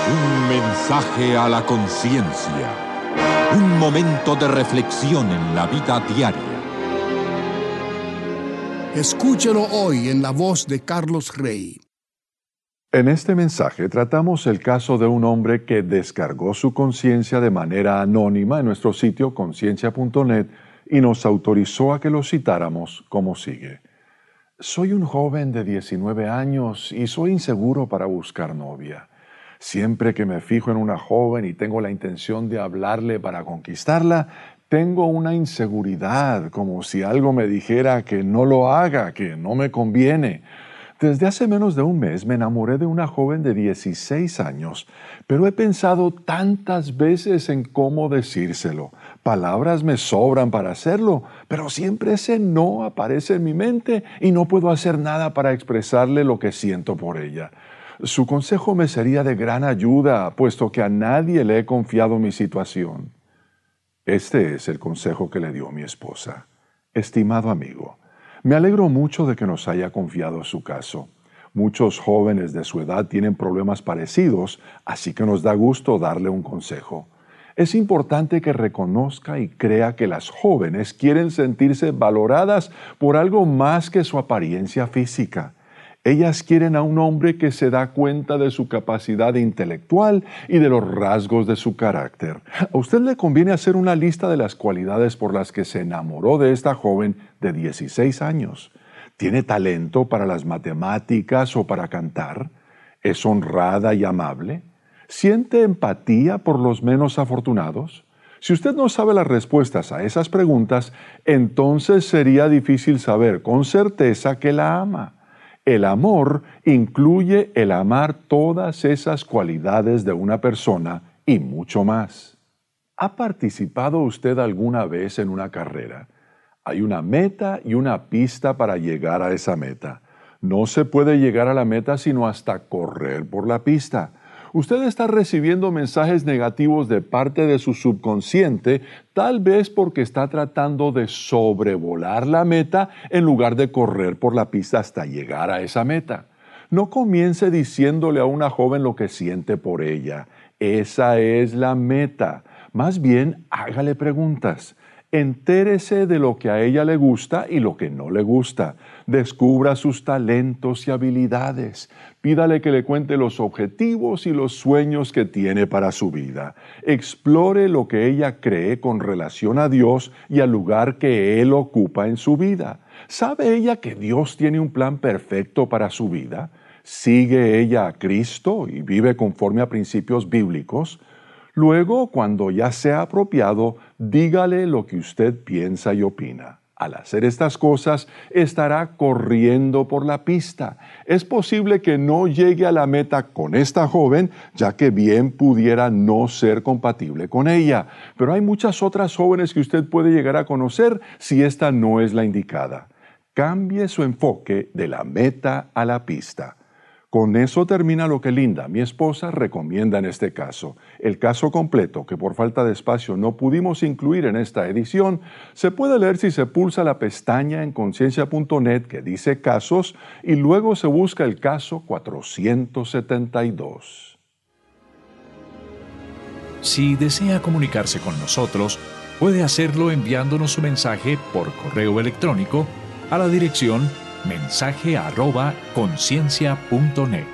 Un mensaje a la conciencia. Un momento de reflexión en la vida diaria. Escúchelo hoy en la voz de Carlos Rey. En este mensaje tratamos el caso de un hombre que descargó su conciencia de manera anónima en nuestro sitio conciencia.net y nos autorizó a que lo citáramos como sigue. Soy un joven de 19 años y soy inseguro para buscar novia. Siempre que me fijo en una joven y tengo la intención de hablarle para conquistarla, tengo una inseguridad, como si algo me dijera que no lo haga, que no me conviene. Desde hace menos de un mes me enamoré de una joven de 16 años, pero he pensado tantas veces en cómo decírselo. Palabras me sobran para hacerlo, pero siempre ese no aparece en mi mente y no puedo hacer nada para expresarle lo que siento por ella. Su consejo me sería de gran ayuda, puesto que a nadie le he confiado mi situación. Este es el consejo que le dio mi esposa. Estimado amigo, me alegro mucho de que nos haya confiado su caso. Muchos jóvenes de su edad tienen problemas parecidos, así que nos da gusto darle un consejo. Es importante que reconozca y crea que las jóvenes quieren sentirse valoradas por algo más que su apariencia física. Ellas quieren a un hombre que se da cuenta de su capacidad intelectual y de los rasgos de su carácter. A usted le conviene hacer una lista de las cualidades por las que se enamoró de esta joven de 16 años. ¿Tiene talento para las matemáticas o para cantar? ¿Es honrada y amable? ¿Siente empatía por los menos afortunados? Si usted no sabe las respuestas a esas preguntas, entonces sería difícil saber con certeza que la ama. El amor incluye el amar todas esas cualidades de una persona y mucho más. ¿Ha participado usted alguna vez en una carrera? Hay una meta y una pista para llegar a esa meta. No se puede llegar a la meta sino hasta correr por la pista. Usted está recibiendo mensajes negativos de parte de su subconsciente, tal vez porque está tratando de sobrevolar la meta en lugar de correr por la pista hasta llegar a esa meta. No comience diciéndole a una joven lo que siente por ella. Esa es la meta. Más bien, hágale preguntas. Entérese de lo que a ella le gusta y lo que no le gusta. Descubra sus talentos y habilidades. Pídale que le cuente los objetivos y los sueños que tiene para su vida. Explore lo que ella cree con relación a Dios y al lugar que Él ocupa en su vida. ¿Sabe ella que Dios tiene un plan perfecto para su vida? ¿Sigue ella a Cristo y vive conforme a principios bíblicos? Luego, cuando ya sea apropiado, dígale lo que usted piensa y opina. Al hacer estas cosas, estará corriendo por la pista. Es posible que no llegue a la meta con esta joven, ya que bien pudiera no ser compatible con ella. Pero hay muchas otras jóvenes que usted puede llegar a conocer si esta no es la indicada. Cambie su enfoque de la meta a la pista. Con eso termina lo que Linda, mi esposa, recomienda en este caso. El caso completo, que por falta de espacio no pudimos incluir en esta edición, se puede leer si se pulsa la pestaña en conciencia.net que dice casos y luego se busca el caso 472. Si desea comunicarse con nosotros, puede hacerlo enviándonos su mensaje por correo electrónico a la dirección mensaje@conciencia.net.